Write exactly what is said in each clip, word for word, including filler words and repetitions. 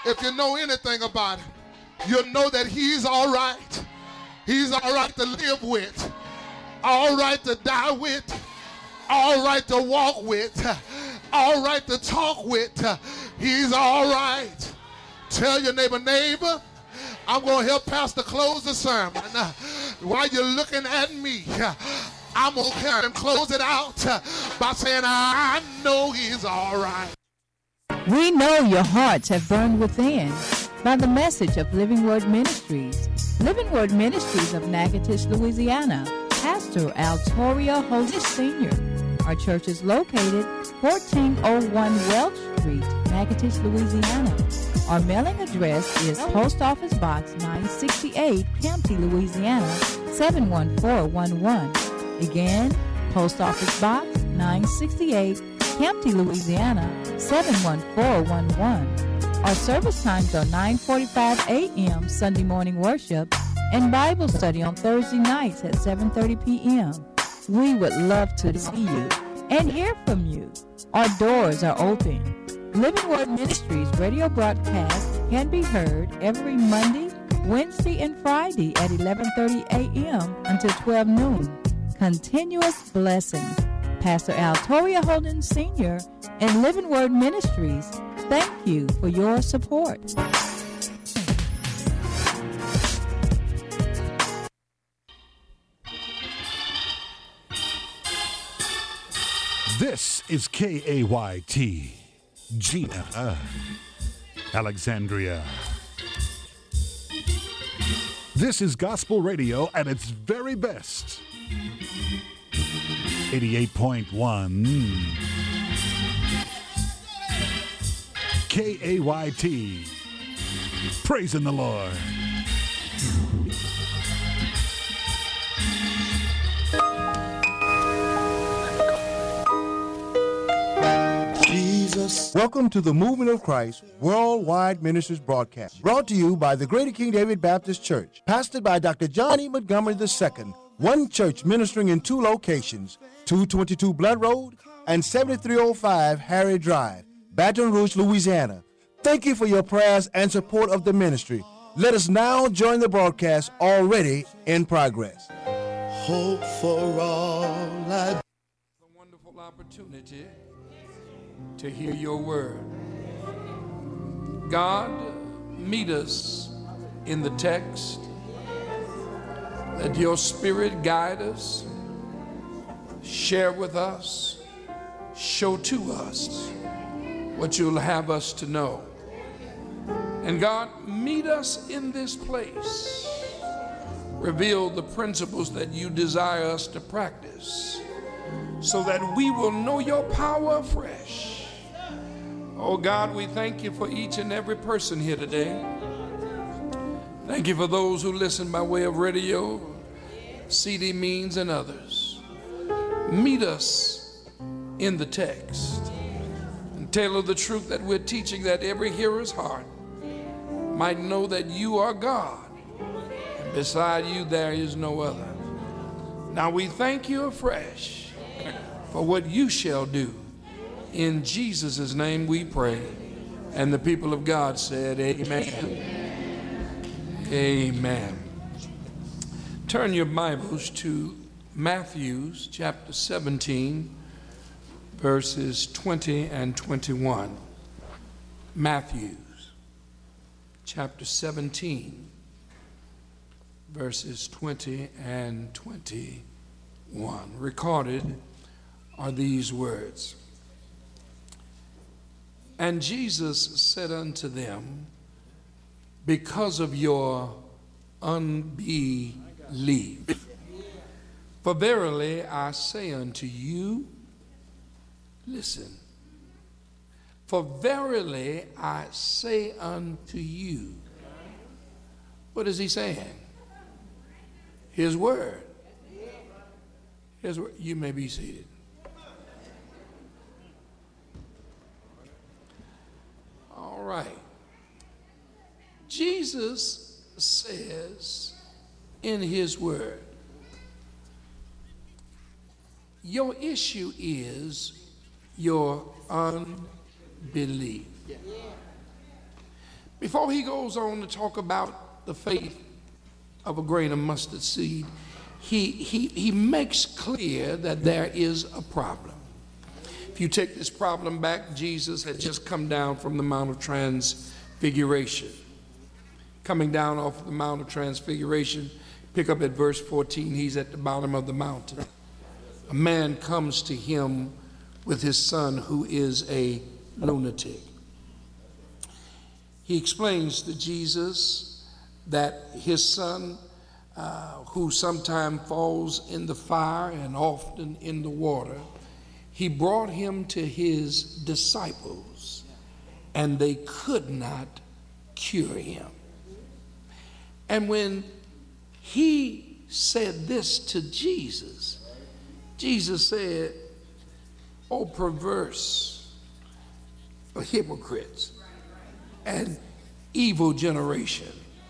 If you know anything about him, you'll know that he's all right. He's all right to live with, all right to die with, all right to walk with, all right to talk with. He's all right. Tell your neighbor, neighbor, I'm going to help Pastor close the sermon. While you're looking at me, I'm going to help him close it out by saying, I know he's all right. We know your hearts have burned within by the message of Living Word Ministries. Living Word Ministries of Natchitoches, Louisiana. Pastor Altoria Holy Senior Our church is located fourteen oh one Welch Street, Natchitoches, Louisiana. Our mailing address is Post Office Box nine sixty-eight, Campty, Louisiana, seven one four one one. Again, Post Office Box nine sixty-eight, Campty, Louisiana, seven one four one one. Our service times are nine forty-five a.m. Sunday morning worship and Bible study on Thursday nights at seven thirty p.m. We would love to see you and hear from you. Our doors are open. Living Word Ministries radio broadcast can be heard every Monday, Wednesday, and Friday at eleven thirty a.m. until twelve noon. Continuous blessings. Pastor Altoria Holden Senior and Living Word Ministries, thank you for your support. This is K A Y T, G F I, Alexandria. This is gospel radio at its very best. eighty-eight point one K A Y T, praising the Lord. Jesus. Welcome to the Movement of Christ Worldwide Ministries broadcast, brought to you by the Greater King David Baptist Church, pastored by Doctor John E. Montgomery the Second, one church ministering in two locations, two twenty-two Blood Road and seventy-three oh five Harry Drive, Baton Rouge, Louisiana. Thank you for your prayers and support of the ministry. Let us now join the broadcast already in progress. Hope for all I... It's a wonderful opportunity to hear your word. God, meet us in the text. Let your spirit guide us, share with us, show to us what you'll have us to know. And God, meet us in this place. Reveal the principles that you desire us to practice so that we will know your power afresh. Oh God, we thank you for each and every person here today. Thank you for those who listen by way of radio, C D means, and others. Meet us in the text and tailor the truth that we're teaching, that every hearer's heart might know that you are God, and beside you there is no other. Now we thank you afresh for what you shall do. In Jesus' name we pray. And the people of God said, amen. Amen. Turn your Bibles to Matthew chapter seventeen, verses twenty and twenty-one. Matthew chapter seventeen, verses twenty and twenty-one. Recorded are these words. And Jesus said unto them, because of your unbelief, for verily I say unto you, listen, for verily I say unto you. What is he saying? His word. His word. You may be seated. All right. Jesus says in his word, your issue is your unbelief. Before he goes on to talk about the faith of a grain of mustard seed, he, he, he makes clear that there is a problem. If you take this problem back, Jesus had just come down from the Mount of Transfiguration. Coming down off the Mount of Transfiguration, pick up at verse fourteen, he's at the bottom of the mountain. A man comes to him with his son who is a lunatic. He explains to Jesus that his son, uh, who sometimes falls in the fire and often in the water, he brought him to his disciples and they could not cure him. And when he said this to Jesus, Jesus said, "Oh, perverse, hypocrites, and evil generation."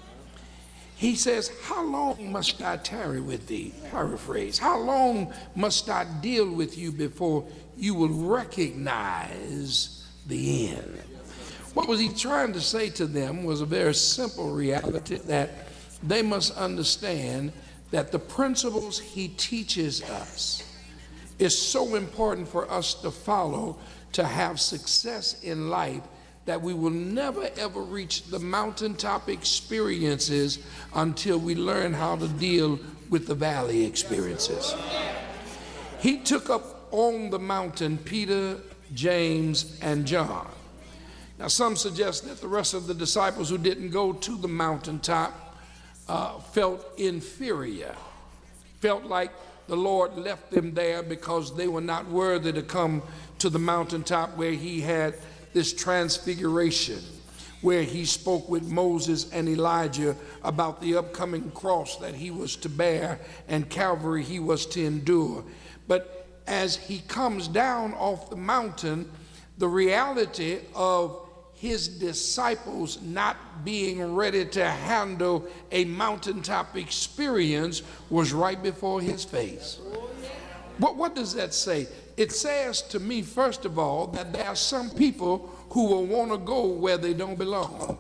He says, "How long must I tarry with thee?" Paraphrase. "How long must I deal with you before you will recognize the end?" What was he trying to say to them was a very simple reality, that they must understand that the principles he teaches us is so important for us to follow to have success in life, that we will never ever reach the mountaintop experiences until we learn how to deal with the valley experiences. He took up on the mountain Peter, James, and John. Now some suggest that the rest of the disciples who didn't go to the mountaintop uh, felt inferior, felt like the Lord left them there because they were not worthy to come to the mountaintop where he had this transfiguration, where he spoke with Moses and Elijah about the upcoming cross that he was to bear and Calvary he was to endure. But as he comes down off the mountain, the reality of his disciples not being ready to handle a mountaintop experience was right before his face. What, what does that say? It says to me, first of all, that there are some people who will want to go where they don't belong.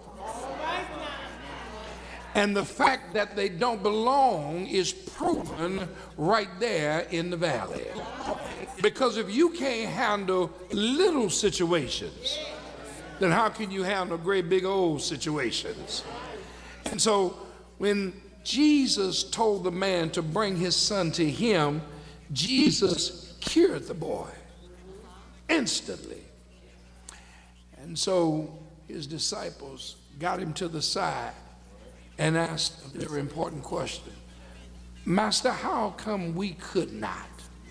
And the fact that they don't belong is proven right there in the valley. Because if you can't handle little situations, then how can you handle great big old situations? And so when Jesus told the man to bring his son to him, Jesus cured the boy instantly. And so his disciples got him to the side and asked a very important question. "Master, how come we could not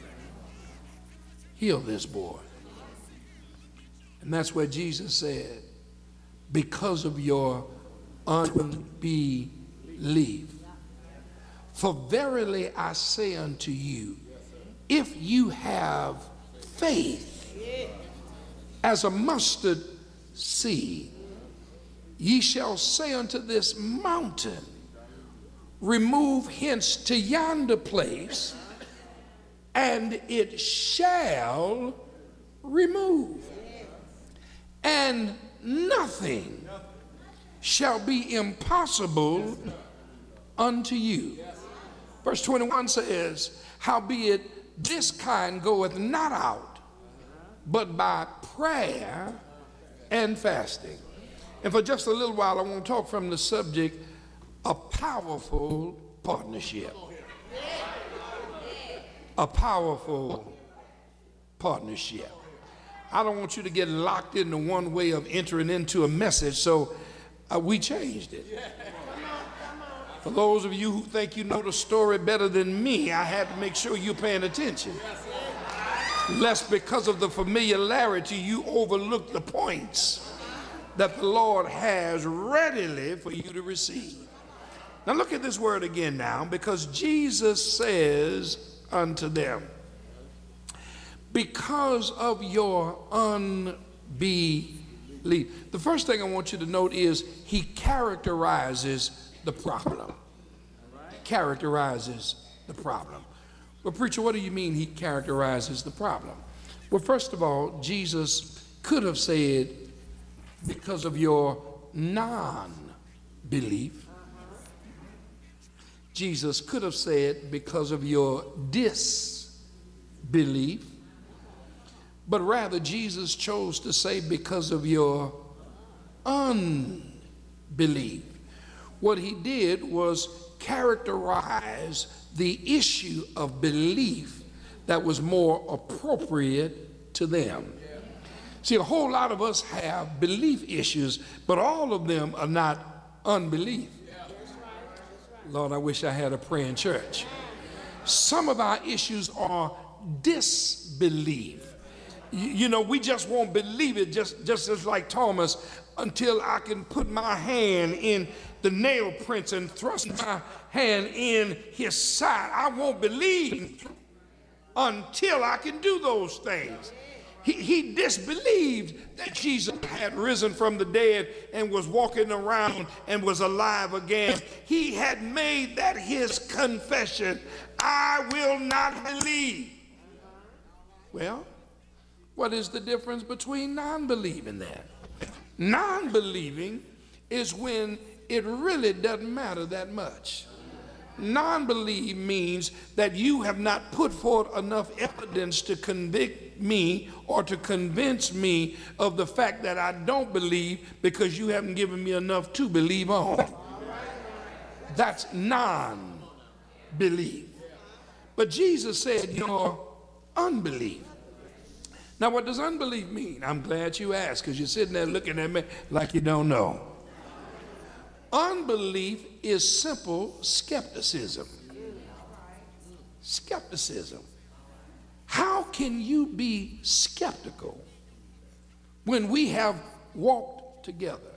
heal this boy?" And that's where Jesus said, "Because of your unbelief. For verily I say unto you, if you have faith as a mustard seed, ye shall say unto this mountain, remove hence to yonder place, and it shall remove. And nothing shall be impossible unto you." Verse twenty-one says, "Howbeit this kind goeth not out, but by prayer and fasting." And for just a little while, I want to talk from the subject, a powerful partnership. A powerful partnership. I don't want you to get locked into one way of entering into a message, so uh, we changed it. For those of you who think you know the story better than me, I had to make sure you're paying attention. Lest because of the familiarity, you overlook the points that the Lord has readily for you to receive. Now look at this word again now, because Jesus says unto them, because of your unbelief. The first thing I want you to note is he characterizes the problem. Characterizes the problem. Well, preacher, what do you mean he characterizes the problem? Well, first of all, Jesus could have said, because of your non-belief. Jesus could have said because of your disbelief, but rather Jesus chose to say because of your unbelief. What he did was characterize the issue of belief that was more appropriate to them. See, a whole lot of us have belief issues, but all of them are not unbelief. Lord, I wish I had a praying church. Some of our issues are disbelief. You, you know, we just won't believe it, just, just as like Thomas, until I can put my hand in the nail prints and thrust my hand in his side. I won't believe until I can do those things. He, he disbelieved that Jesus had risen from the dead and was walking around and was alive again. He had made that his confession. I will not believe. Well, what is the difference between non-believing that? Non-believing is when it really doesn't matter that much. Non-believe means that you have not put forth enough evidence to convict me or to convince me of the fact that I don't believe because you haven't given me enough to believe on. That's non-belief. But Jesus said your unbelief. Now, what does unbelief mean? I'm glad you asked, because you're sitting there looking at me like you don't know. Unbelief is simple skepticism. Skepticism. How can you be skeptical when we have walked together,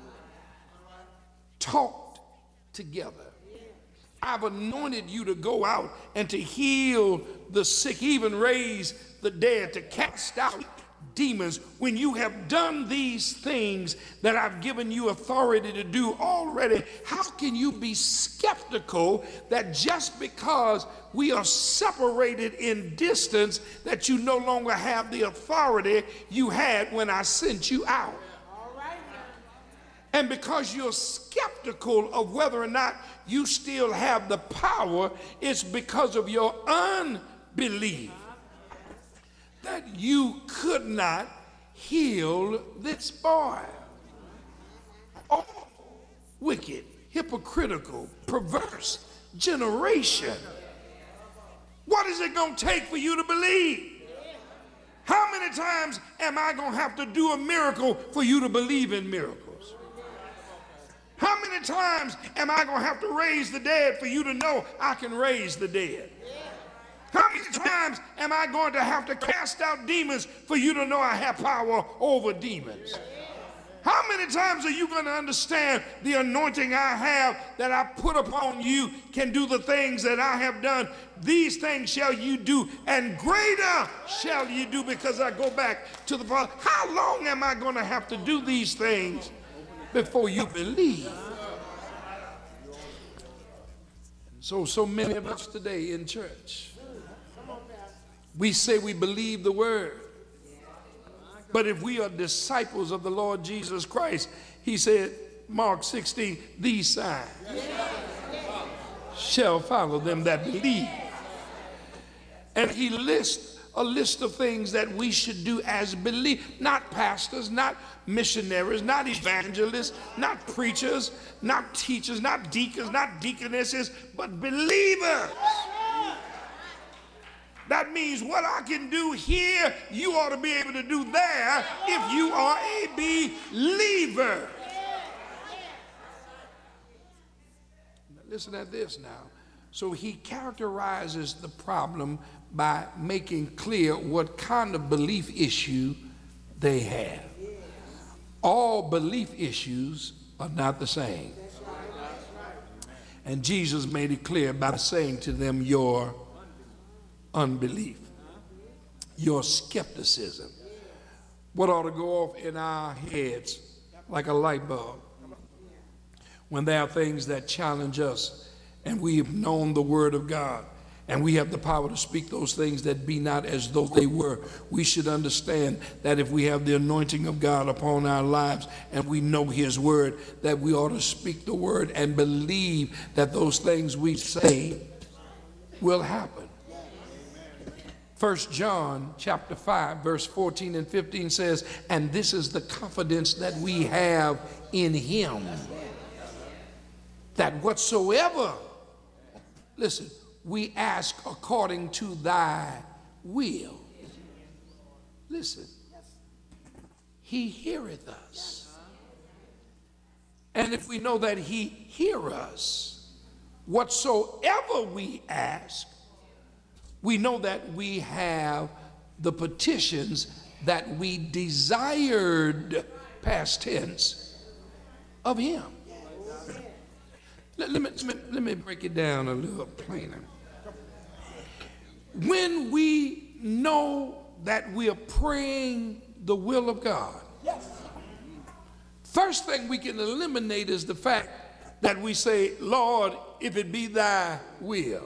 talked together? I've anointed you to go out and to heal the sick, even raise the dead, to cast out demons. When you have done these things that I've given you authority to do already, how can you be skeptical that just because we are separated in distance that you no longer have the authority you had when I sent you out? And because you're skeptical of whether or not you still have the power, it's because of your unbelief that you could not heal this boy. Oh, wicked, hypocritical, perverse generation. What is it going to take for you to believe? How many times am I going to have to do a miracle for you to believe in miracles? How many times am I going to have to raise the dead for you to know I can raise the dead? How many times am I going to have to cast out demons for you to know I have power over demons? How many times are you going to understand the anointing I have that I put upon you can do the things that I have done? These things shall you do, and greater shall you do, because I go back to the Father. How long am I going to have to do these things before you believe? So, so many of us today in church, we say we believe the word. But if we are disciples of the Lord Jesus Christ, he said, Mark sixteen, these signs shall follow them that believe. And he lists a list of things that we should do as believers, not pastors, not missionaries, not evangelists, not preachers, not teachers, not deacons, not deaconesses, but believers. That means what I can do here, you ought to be able to do there if you are a believer. Now listen at this now. So he characterizes the problem by making clear what kind of belief issue they have. All belief issues are not the same. And Jesus made it clear by saying to them, your unbelief, your skepticism. What ought to go off in our heads like a light bulb when there are things that challenge us and we've known the word of God And we have the power to speak those things that be not as though they were. We should understand that if we have the anointing of God upon our lives and we know his word, that we ought to speak the word and believe that those things we say will happen. First John chapter five verse fourteen and fifteen says, and this is the confidence that we have in him, that whatsoever, listen, we ask according to thy will. Listen, he heareth us. And if we know that he hear us, whatsoever we ask, we know that we have the petitions that we desired, past tense, of him. Let, let, me, let, me, let me break it down a little plainer. When we know that we are praying the will of God, first thing we can eliminate is the fact that we say, Lord, if it be thy will.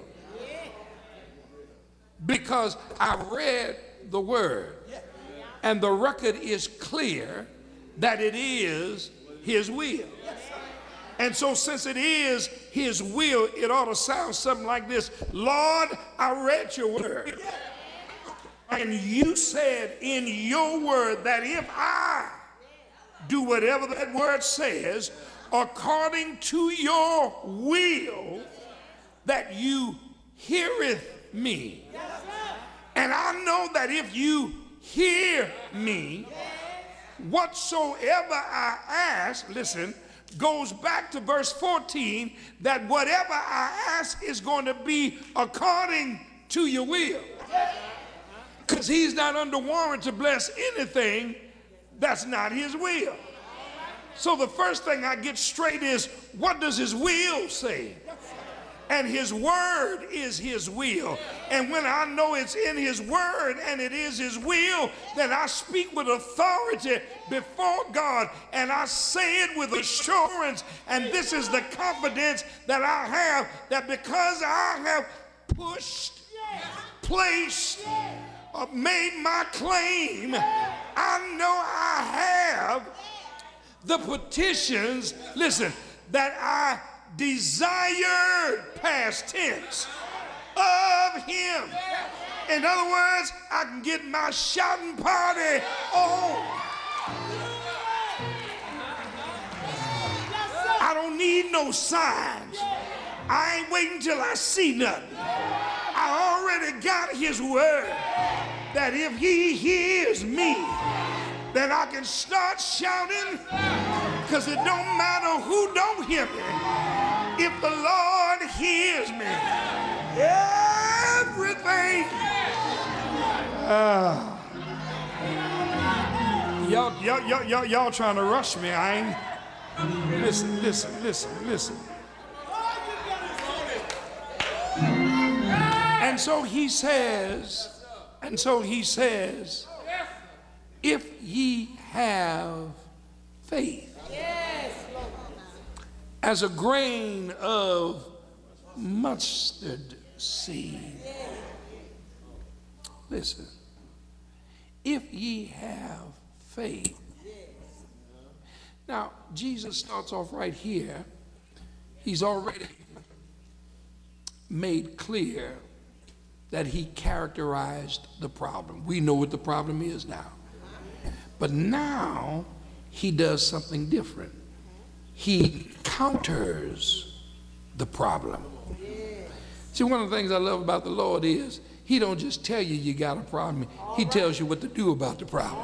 Because I read the word and the record is clear that it is his will. And so since it is his will, it ought to sound something like this. Lord, I read your word. And you said in your word that if I do whatever that word says, according to your will, that you heareth me. And I know that if you hear me, whatsoever I ask, listen, goes back to verse fourteen, that whatever I ask is going to be according to your will. Because he's not under warrant to bless anything that's not his will. So the first thing I get straight is, what does his will say? And his word is his will. And when I know it's in his word and it is his will, then I speak with authority before God and I say it with assurance. And this is the confidence that I have, that because I have pushed, placed, or made my claim, I know I have the petitions, listen, that I desired, past tense, of him. In other words, I can get my shouting party on. I don't need no signs. I ain't waiting till I see nothing. I already got his word that if he hears me, then I can start shouting, because it don't matter who don't hear me. If the Lord hears me, everything. Uh, y'all, y'all, y'all, y'all, y'all trying to rush me. I ain't. Listen, listen, listen, listen. And so he says, and so he says, if ye have faith as a grain of mustard seed. Listen, if ye have faith. Now, Jesus starts off right here. He's already made clear that he characterized the problem. We know what the problem is now. But now he does something different. He counters the problem. See, one of the things I love about the Lord is he don't just tell you you got a problem. He tells you what to do about the problem.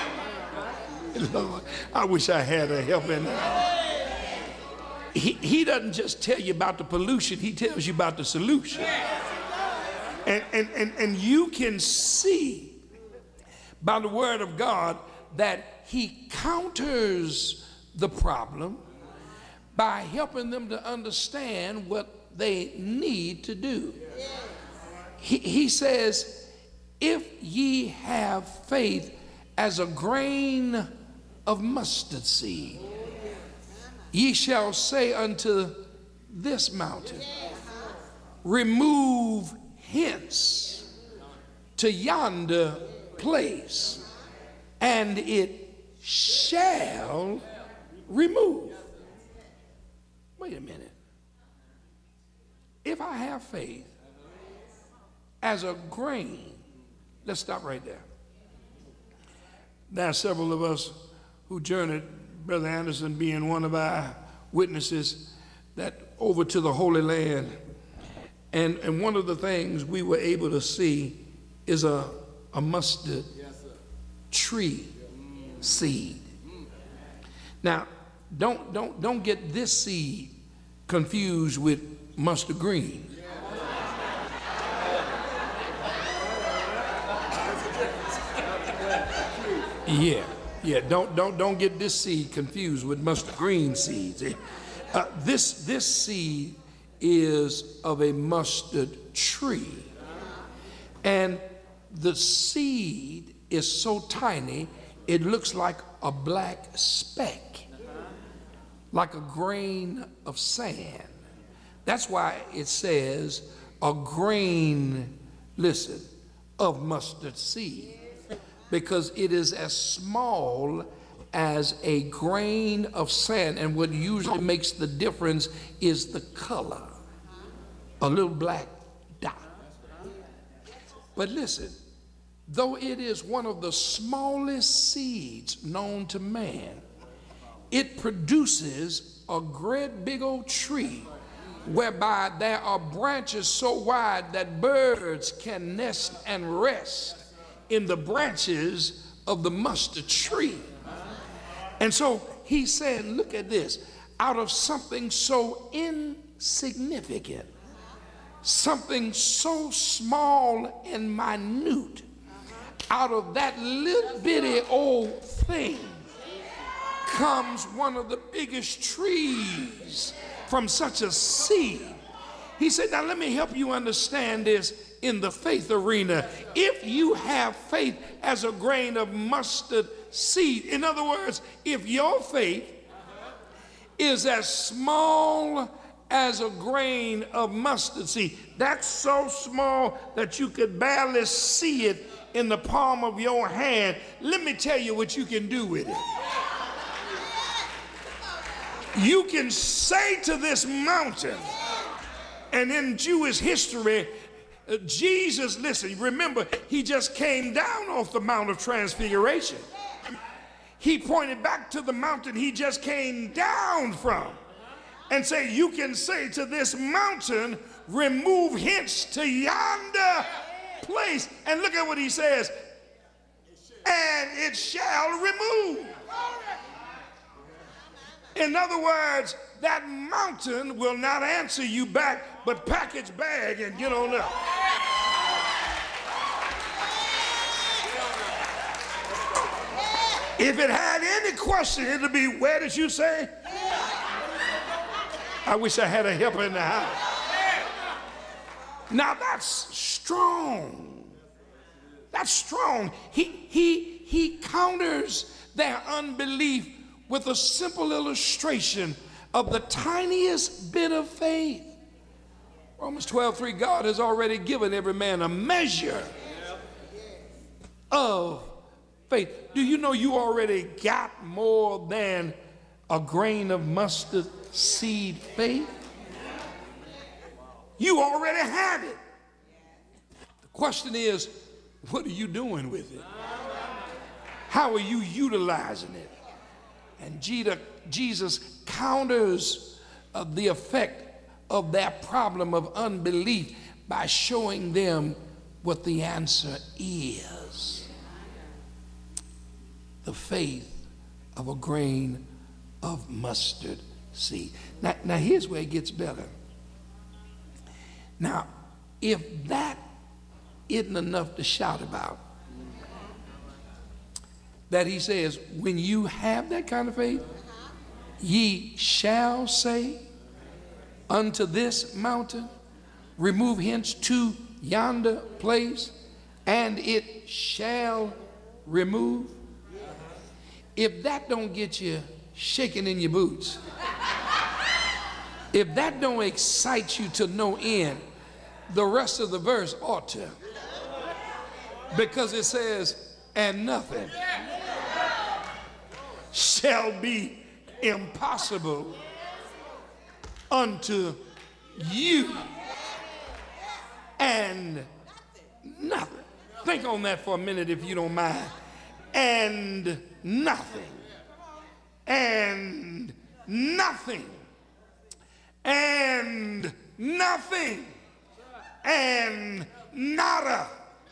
Lord, I wish I had a help in there. He, he doesn't just tell you about the pollution. He tells you about the solution. And, and, and, and you can see by the word of God that he counters the problem by helping them to understand what they need to do. He, he says, if ye have faith as a grain of mustard seed, ye shall say unto this mountain, remove hence to yonder place, and it shall remove. Wait a minute. If I have faith as a grain, let's stop right there. There are several of us who journeyed, Brother Anderson being one of our witnesses, that over to the Holy Land. And, and one of the things we were able to see is a, a mustard tree seed. Now, don't, don't, don't get this seed confused with mustard green. Yeah, yeah, don't, don't, don't get this seed confused with mustard green seeds. Uh, this, this seed is of a mustard tree. And the seed is so tiny, it looks like a black speck, like a grain of sand. That's why it says a grain, listen, of mustard seed, because it is as small as a grain of sand, and what usually makes the difference is the color, a little black dot. But listen, though it is one of the smallest seeds known to man, it produces a great big old tree whereby there are branches so wide that birds can nest and rest in the branches of the mustard tree. And so he's saying, look at this, out of something so insignificant, something so small and minute, out of that little bitty old thing comes one of the biggest trees from such a seed. He said, now let me help you understand this in the faith arena. If you have faith as a grain of mustard seed, in other words, if your faith is as small as a grain of mustard seed, that's so small that you could barely see it in the palm of your hand, let me tell you what you can do with it. You can say to this mountain, and in Jewish history, uh, Jesus, listen, remember, he just came down off the Mount of Transfiguration. He pointed back to the mountain he just came down from and say, you can say to this mountain, remove hence to yonder place. And look at what he says, and it shall remove. In other words, that mountain will not answer you back, but pack its bag and get on up. If it had any question, it'll be, where did you say? I wish I had a helper in the house. Now that's strong. That's strong. He, he, he counters their unbelief with a simple illustration of the tiniest bit of faith. Romans twelve three, God has already given every man a measure of faith. Do you know you already got more than a grain of mustard seed faith? You already have it. The question is, what are you doing with it? How are you utilizing it? And Jesus counters uh, the effect of that problem of unbelief by showing them what the answer is. The faith of a grain of mustard seed. Now, now here's where it gets better. Now, if that isn't enough to shout about, that he says, when you have that kind of faith, ye shall say unto this mountain, remove hence to yonder place, and it shall remove. If that don't get you shaking in your boots, if that don't excite you to no end, the rest of the verse ought to. Because it says, and nothing shall be impossible unto you. And nothing. Think on that for a minute if you don't mind. And nothing. And nothing. And nothing. And nada.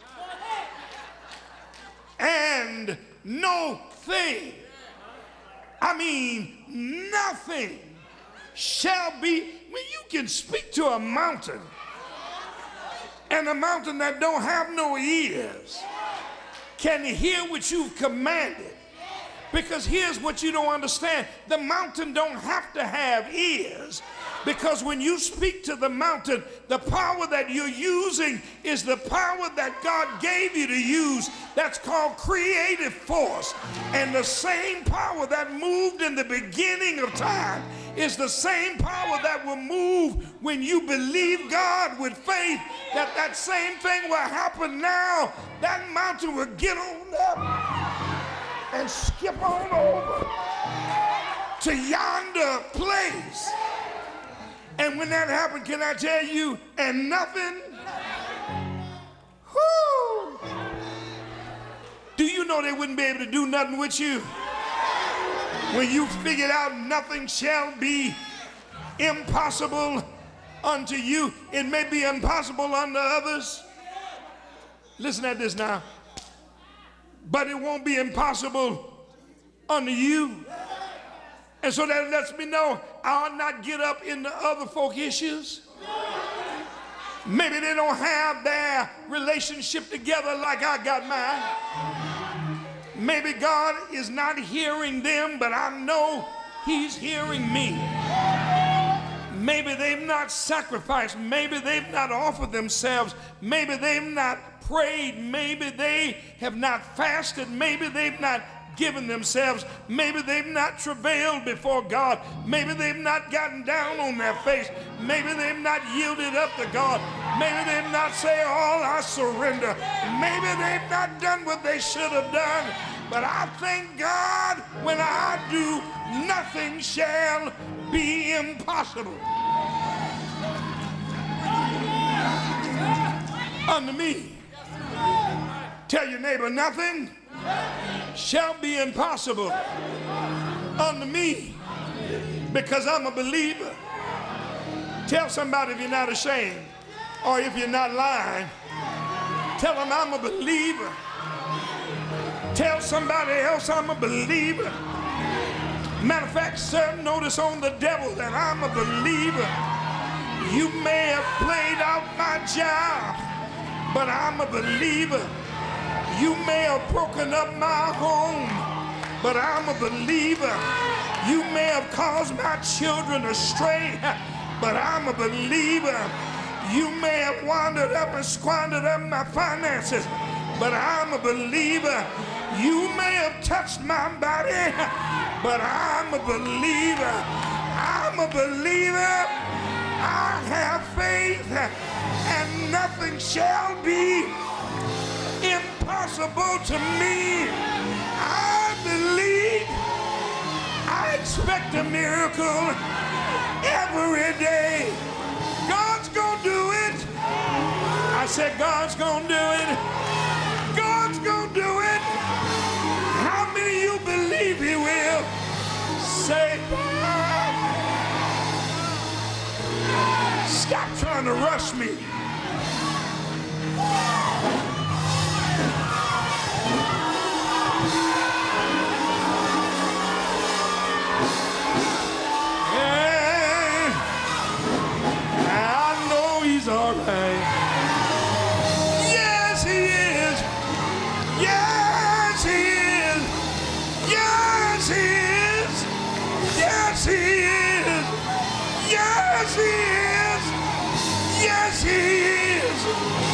And no thing. I mean, nothing shall be. When you can speak to a mountain, and a mountain that don't have no ears can hear what you've commanded. Because here's what you don't understand. The mountain don't have to have ears. Because when you speak to the mountain, the power that you're using is the power that God gave you to use. That's called creative force. And the same power that moved in the beginning of time is the same power that will move when you believe God with faith, that that same thing will happen now. That mountain will get on up and skip on over to yonder place. And when that happened, can I tell you, and nothing? Whoo! Do you know they wouldn't be able to do nothing with you? When you figured out nothing shall be impossible unto you, it may be impossible unto others. Listen at this now. But it won't be impossible unto you. And so that lets me know I'll not get up into other folk issues. Maybe they don't have their relationship together like I got mine. Maybe God is not hearing them, but I know He's hearing me. Maybe they've not sacrificed. Maybe they've not offered themselves. Maybe they've not prayed. Maybe they have not fasted. Maybe they've not given themselves. Maybe they've not travailed before God. Maybe they've not gotten down on their face. Maybe they've not yielded up to God. Maybe they've not said, all I surrender. Maybe they've not done what they should have done. But I thank God when I do, nothing shall be impossible unto me. Tell your neighbor, nothing shall be impossible unto me, because I'm a believer. Tell somebody if you're not ashamed, or if you're not lying, tell them I'm a believer. Tell somebody else I'm a believer. Matter of fact, serve notice on the devil that I'm a believer. You may have played out my job, but I'm a believer. You may have broken up my home, but I'm a believer. You may have caused my children astray, but I'm a believer. You may have wandered up and squandered up my finances, but I'm a believer. You may have touched my body, but I'm a believer. I'm a believer. I have faith, and nothing shall be impossible to me. I believe. I expect a miracle every day. God's gonna do it. I said God's gonna do it. God's gonna do it. How many of you believe He will? Say, stop trying to rush me. He's all right. Yes, He is. Yes, He is. Yes, He is. Yes, He is. Yes, He is. Yes, He is.